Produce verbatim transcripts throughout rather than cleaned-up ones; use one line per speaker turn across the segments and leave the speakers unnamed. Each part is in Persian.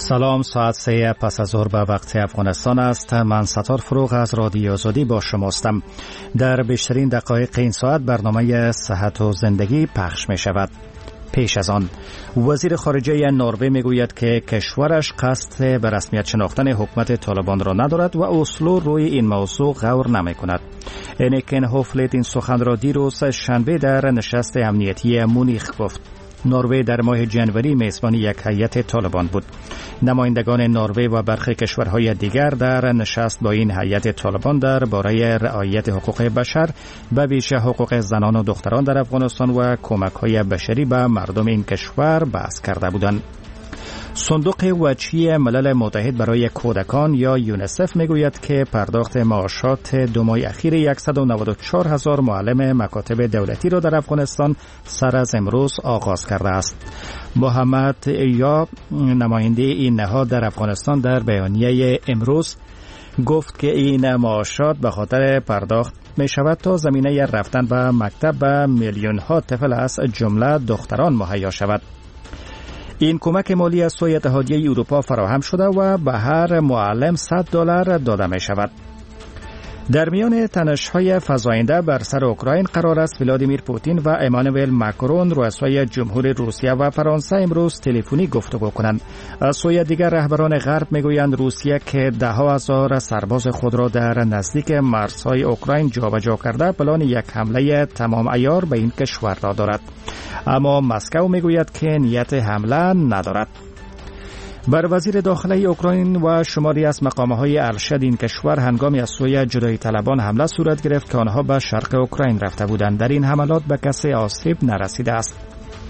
سلام، ساعت سه پس از ظهر به وقت افغانستان است. من ستار فروغ از رادیو آزادی با شماستم. در بیشترین دقایق این ساعت برنامه صحت و زندگی پخش می شود. پیش از آن وزیر خارجه نروژ میگوید که کشورش قصد به رسمیت شناختن حکومت طالبان را ندارد و اسلو روی این موضوع غور نمی کند. انیکن هوفلت این سخن را دیروز شنبه در نشست امنیتی مونیخ گفت. نروژ در ماه جنوری میزبان یک هیئت طالبان بود. نمایندگان نروژ و برخی کشورهای دیگر در نشست با این هیئت طالبان درباره رعایت حقوق بشر، به ویژه حقوق زنان و دختران در افغانستان و کمک‌های بشری به مردم این کشور بحث کرده بودند. صندوق وجهی ملل متحد برای کودکان یا یونیسف میگوید که پرداخت معاشات دو ماه اخیر صد و نود و چهار هزار معلم مکاتب دولتی را در افغانستان سر از امروز آغاز کرده است. محمد یا نماینده این نهاد در افغانستان در بیانیه امروز گفت که این معاشات به خاطر پرداخت می شود تا زمینه رفتن به مکتب به میلیون ها طفل از جمله دختران مهیا شود. این کمک مالی از سوی اتحادیه اروپا فراهم شده و به هر معلم صد دلار داده می شود. در میان تنش‌های فزاینده بر سر اوکراین قرار است ولادیمیر پوتین و امانوئل ماکرون رؤسای جمهور روسیه و فرانسه امروز تلفنی گفتگو کنند. از سوی دیگر رهبران غرب میگویند روسیه که ده ها هزار سرباز خود را در نزدیک مرزهای اوکراین جابجا کرده پلان یک حمله تمام عیار به این کشور را دارد، اما مسکو میگوید که نیت حمله ندارد. بر وزیر داخله اوکراین و شماری از مقامهای ارشد این کشور هنگامی از سوی جدایی طلبان حمله صورت گرفت که آنها به شرق اوکراین رفته بودند. در این حملات به کسی آسیب نرسیده است.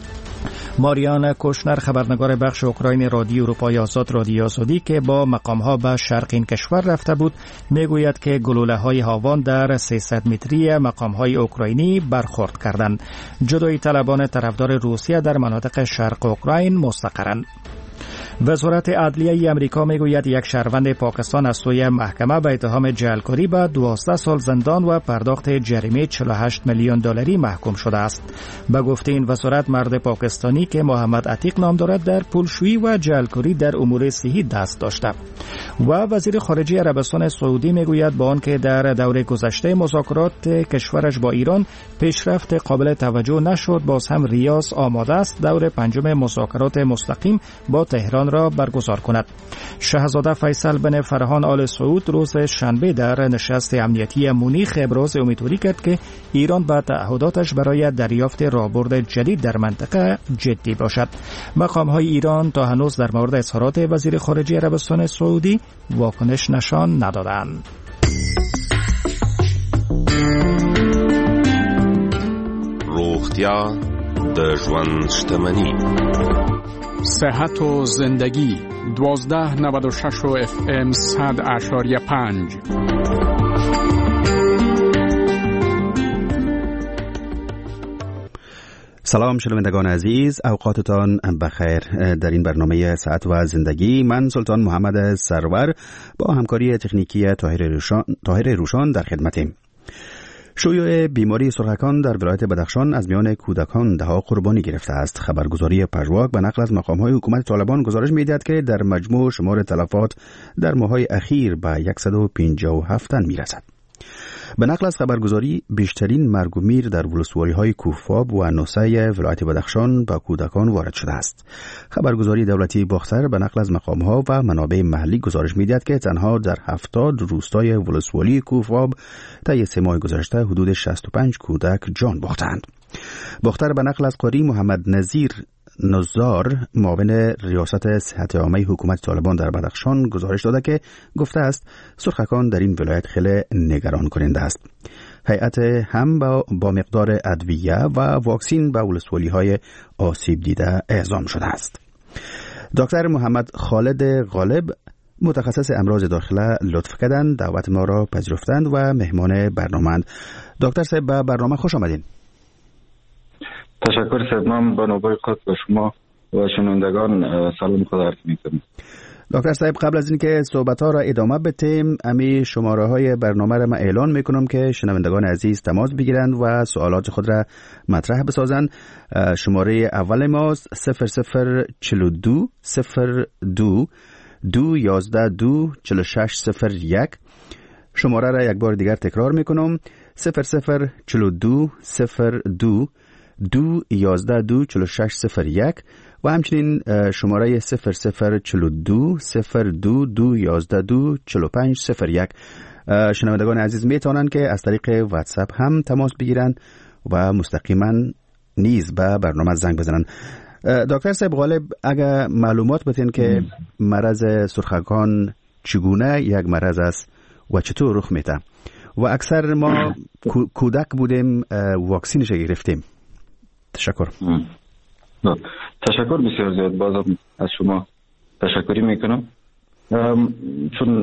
ماریان کوشنر، خبرنگار بخش اوکراین رادیو اروپای آزاد رادیو آزادی که با مقامها به شرق این کشور رفته بود، میگوید که گلوله‌های هاوان در سیصد متری مقامهای اوکراینی برخورد کردند. جدایی طلبان طرفدار روسیه در مناطق شرق اوکراین مستقرند. وزارت عدلیه امریکا میگوید یک شهروند پاکستان از سوی محکمه به اتهام جعلکاری به دوازده سال زندان و پرداخت جریمه چهل و هشت میلیون دلاری محکوم شده است. به گفته این وزارت، مرد پاکستانی که محمد عتیق نام دارد در پولشویی و جعلکاری در امور صحی دست داشته. و وزیر خارجه عربستان سعودی میگوید با آنکه در دور گذشته مذاکرات کشورش با ایران پیشرفت قابل توجه نشد، باز هم ریاض آماده است دور پنجم مذاکرات مستقیم با تهران را برگزار کند. شاهزاده فیصل بن فرهان آل سعود روز شنبه در نشست امنیتی مونیخ ابراز امیدواری کرد که ایران به تعهداتش برای دریافت راهبرد جدید در منطقه جدی باشد. مقام‌های ایران تا هنوز در مورد اظهارات وزیر خارجه عربستان سعودی واکنش نشان ندادند.
روغتیا د ژوند شتمنی.
صحت و زندگی دوازده نود و شش و اف ام صد اشاریه پنج.
سلام شنوندگان عزیز، اوقاتتان بخیر. در این برنامه صحت و زندگی من سلطان محمد سرور با همکاری تکنیکی طاهر روشان, طاهر روشان در خدمتیم. شیوع بیماری سرخکان در ولایت بدخشان از میان کودکان دهها قربانی گرفته است. خبرگزاری پژواک به نقل از مقام‌های حکومت طالبان گزارش می‌دهد که در مجموع شمار تلفات در ماه‌های اخیر به صد و پنجاه و هفت تن می‌رسد. به نقل از خبرگزاری بیشترین مرگ و میر در ولسوالی‌های کوفاب و نوسه ولایت بدخشان به کودکان وارد شده است. خبرگزاری دولتی باختر به نقل از مقام‌ها و منابع محلی گزارش می‌دهد که تنها در هفتاد روستای ولسوالی کوفاب طی سه ماه گذشته حدود شصت و پنج کودک جان باختند. باختر به نقل از قاری محمد نظیر نزار معاون ریاست صحت عامه حکومت طالبان در بدخشان گزارش داده که گفته است سرخکان در این ولایت خیلی نگران کننده است. هیئت هم با, با مقدار ادویه و واکسین به ولسوالی‌های آسیب دیده اعزام شده است. دکتر محمد خالد غالب متخصص امراض داخله لطف کردند، دعوت ما را پذیرفتند و مهمان برنامه‌اند. دکتر صاحب به برنامه خوش آمدین.
تشکر صاحب. من با نوبه خود به شما و شنوندگان سلام خود عرض می‌کنم.
دکتر صاحب قبل از اینکه صحبت ها را ادامه بدیم امی شماره های برنامه را من اعلان میکنم که شنوندگان عزیز تماس بگیرند و سوالات خود را مطرح بسازند. شماره اول ماست صفر صفر چهل و دو صفر دو دو یازده دو چهل و شش صفر یک. شماره را یک بار دیگر تکرار میکنم صفر صفر چهل و دو صفر دو دو یازده دو چهل و شش صفر یک و همچنین شماره صفر صفر چهل و دو صفر دو دو یازده دو چهل و پنج صفر یک. شنوندگان عزیز میتونن که از طریق واتساپ هم تماس بگیرن و مستقیما نیز به برنامه زنگ بزنن. دکتر صاحب غالب اگر معلومات بدین که مرض سرخکان چگونه یک مرض است و چطور رخ میده و اکثر ما کودک بودیم واکسینش گرفتیم. تشکر.
تشکر بسیار زیاد. بازم از شما تشکری میکنم چون